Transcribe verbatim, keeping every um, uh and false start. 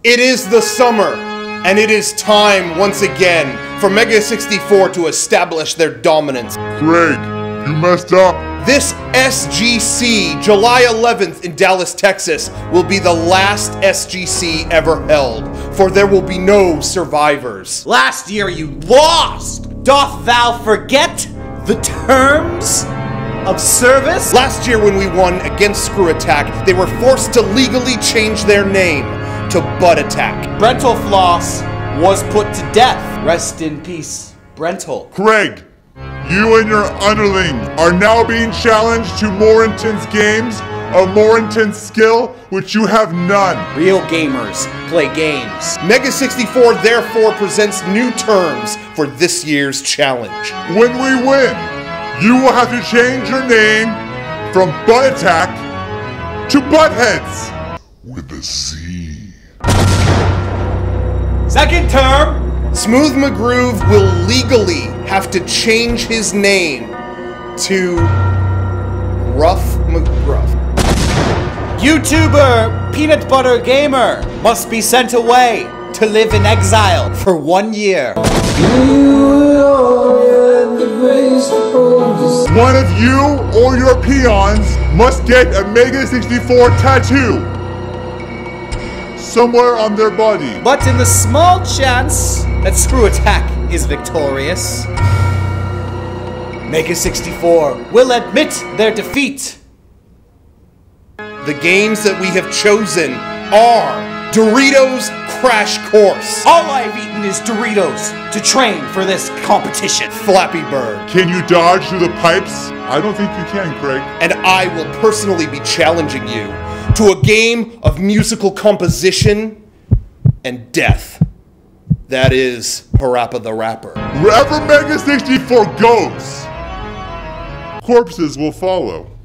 It is the summer, and it is time once again for Mega sixty-four to establish their dominance. Craig, you messed up. This S G C, July eleventh in Dallas, Texas, will be the last S G C ever held, for there will be no survivors. Last year you lost! Doth thou forget the terms of service? Last year when we won against Screw Attack, they were forced to legally change their name to Butt Attack. Brental Floss was put to death. Rest in peace, Brental. Craig, you and your underling are now being challenged to more intense games of more intense skill, which you have none. Real gamers play games. Mega sixty-four therefore presents new terms for this year's challenge. When we win, you will have to change your name from Butt Attack to Buttheads with a Z. Second term, Smooth McGroove will legally have to change his name to Rough McGruff. YouTuber Peanut Butter Gamer must be sent away to live in exile for one year. One of you or your peons must get a Mega sixty-four tattoo somewhere on their body. But in the small chance that Screw Attack is victorious, Mega sixty-four will admit their defeat. The games that we have chosen are Doritos Crash Course, All I've eaten is Doritos to train for this competition. Flappy Bird, Can you dodge through the pipes? I don't think you can, Craig. and I will personally be challenging you to a game of musical composition and death. That is Parappa the Rapper. Wherever Mega sixty-four goes, corpses will follow.